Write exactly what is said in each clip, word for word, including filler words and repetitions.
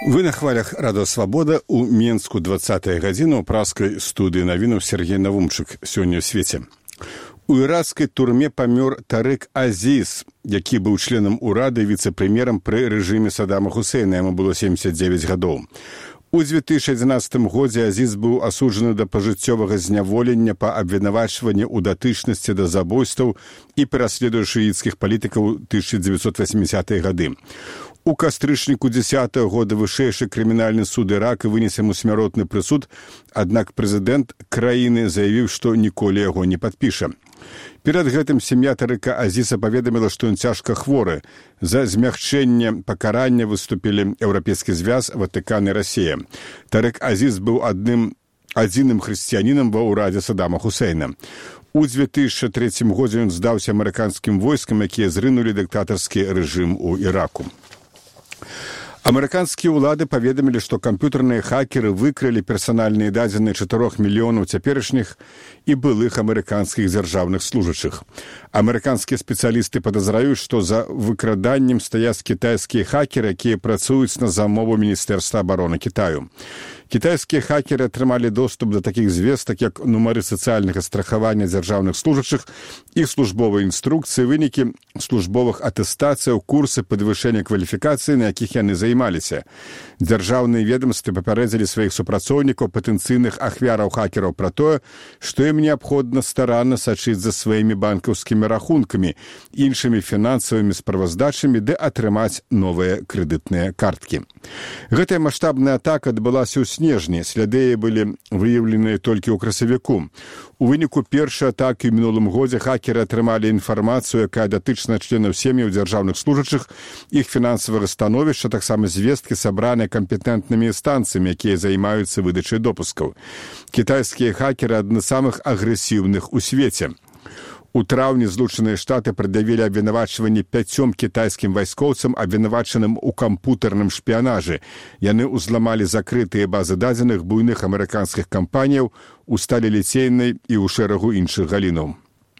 Вы на хвалях Радио Свобода у Менску двадцатая гадзіна ў праскай студыі навінаў Сергей Навумчык сёння ў свеце. У іракскай турме памёр Тарык Азіз, які быў членам урада і віцэ-прэм'ерам пры рэжыме Саддама Хусейна, яму было семьдесят девять гадоў. У две тысячи одиннадцатым годзе Азіз быў асуджаны да пажыццёвага зняволення па абвінавачванні ў датычнасці да забойстваў і пераследуе шыіцкіх палітыкаў тысяча девятьсот восьмидесятые гады. У кастрычніку дзесятага года вышэйшы крымінальны суд Ірака вынес яму смяротны прысуд, аднак прэзідэнт краіны заявіў, што ніколі яго не падпіша. Перад гэтым сям'я Тарыка Азіза паведаміла, што ён цяжка хворы. За змягчэнне пакарання выступілі Еўрапейскі звяз, Ватыкан і Расія. Тарык Азіз быў адным адзіным хрысціянінам ва ўрадзе Саддама Хусейна. У две тысячи третьем годзе ён здаўся амерыканскім войскам, якія зрынулі дыктатарскі рэжым у Іраку. Амерыканскія ўлады паведамілі, што камп'ютарныя хакеры выкрылі персанальныя дадзеныя чатырох мільёнаў цяперашніх і былых амерыканскіх дзяржаўных служачых. Амерыканскія спецыялісты падазраюць, што за выкраданнем стаяць кітайскія хакеры, якія працуюць на замову Міністэрства абароны Кітаю. Кітайскія хакеры атрымалі доступ да такіх звестак, як нумары сацыяльнага страхавання дзяржаўных служачых, іх службовыя інструкцыі, вынікі службовых атэстацыяў, курсы падвышэння кваліфікацыі, на якіх яны займаліся. Дзяржаўныя ведамствы папярэдзілі сваіх супрацоўнікаў, патэнцыйных ахвяраў хакераў пра тое, што ім неабходна старанна сачыць за сваімі банкаўскімі рахункамі, іншымі фінансавымі справаздачамі, ды атрымаць новыя крэдытныя карткі. Гэтая маштабная атака адбылася ў снежні, сляды былі выяўленыя толькі ў красавіку. У выніку першай атакі ў мінулым годзе хакеры атрымалі інфармацыю, якая датычна членаў сем'яў дзяржаўных служачых, іх фінансавага становішча, таксама звесткі, сабраныя кампетэнтнымі інстанцыямі, якія займаюцца выдачай допускаў. Кітайскія хакеры адны з самых агрэсіўных у свеце. У траўні Злучаныя Штаты прад'явілі абвінавачванні пяцём кітайскім вайскоўцам, абвінавачаным у кампутарным шпіянажы. Яны ўзламалі закрытыя базы дадзеных буйных амерыканскіх кампаніяў у сталеліцейнай і ў шэрагу іншых галінаў.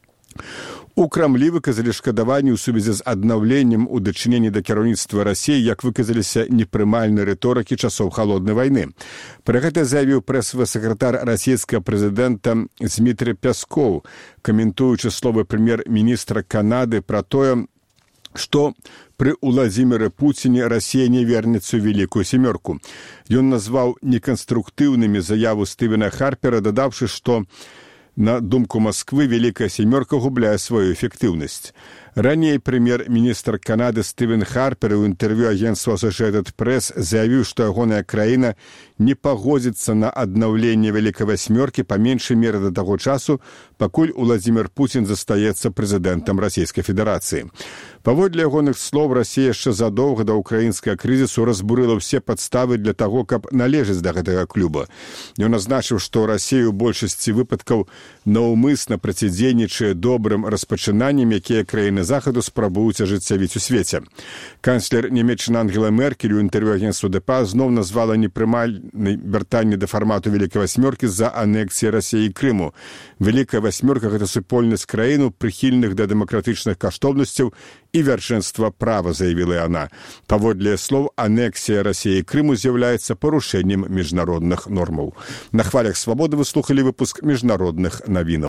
У Крамлі выказалі шкадаванне ў сувязі з аднаўленнем у дачыненні да кіраўніцтва Расіі, як выказаліся, непрымальнай рыторыкі часоў халоднай вайны. Пра гэта заявіў прэсавы сакратар расійскага прэзідэнта Дмітрый Пяскоў, каментуючы словы прэм'ер-міністра Канады пра тое, што пры Уладзіміры Пуціне Расія не вернецца ў Вялікую сямёрку. Ён назваў неканструктыўнымі заяву Стывена Харпера, дадаўшы, што на думку Масквы, Вялікая сямёрка губляе сваю эфектыўнасць. Раней прэм'ер-міністр Канады Стывен Харпер у інтэрв'ю агенцтва Associated Press заявіў, што ягоная краіна не пагодзіцца на аднаўленне Вялікай васьмёркі па меншай меры да таго часу, пакуль Уладзімір Пуцін застаецца прэзідэнтам Расійскай Федэрацыі. Паводле ягоных слоў, Расія яшчэ задоўга да ўкраінскага крызісу разбурыла ўсе падставы для таго, каб належаць да гэтага клуба. Ён азначыў, што Расія ў большасці выпадкаў наўмысна процідзейнічае добрым распачынанням, якія краіны захаду спрабуюць ажыццявіць у свеце. Канцлер нямецчыны Ангела Меркель у інтэрв'ю агенцтву ДП зноў назвала непрымальнай вяртанне да фармату Вялікай васьмёркі з-за анексіі Расіі і Крыму. Вялікая васьмёрка – гэта супольнасць краіну, прыхільных да дэмакратычных каштоўнасцяў і вяршэнства права, заявіла яна. Паводле слоў, анексія Расіі і Крыму з'яўляецца парушэннем міжнародных нормаў. На хвалях Свабоды вы слухалі выпуск міжнародных навінаў.